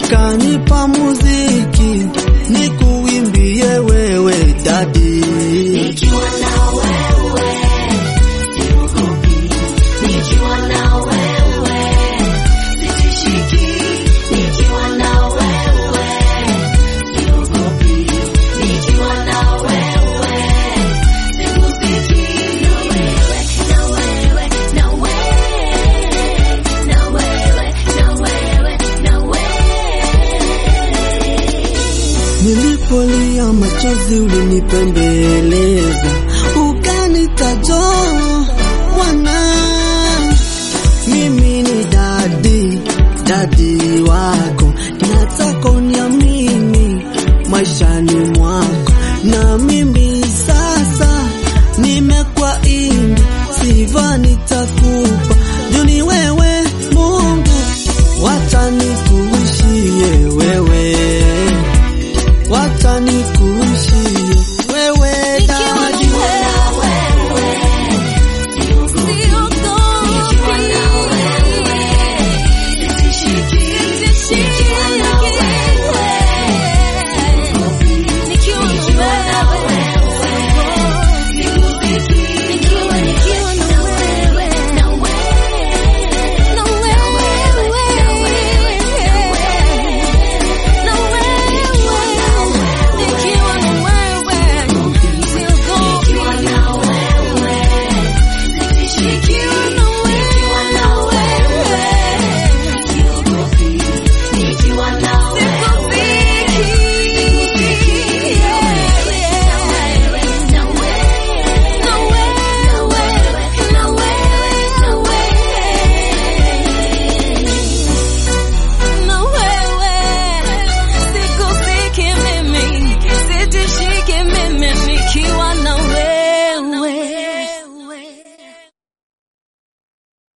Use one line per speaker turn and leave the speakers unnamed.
kanipa muziki nikuimbie wewe daddy.
Nikiwa na wewe siogopi, nikiwa na wewe sitishiki, nikiwa na wewe siogopi, nikiwa na wewe sikufiki. Na wewe, na wewe, na wewe, na wewe, na wewe.
Nilipolia machozi ulinipembeleza, ukanitajoa Bwana. Mimi ni daddy wako, nataka uniamini maishani mwako. Na mimi sasa nimekuwa ini, sifa nitakupa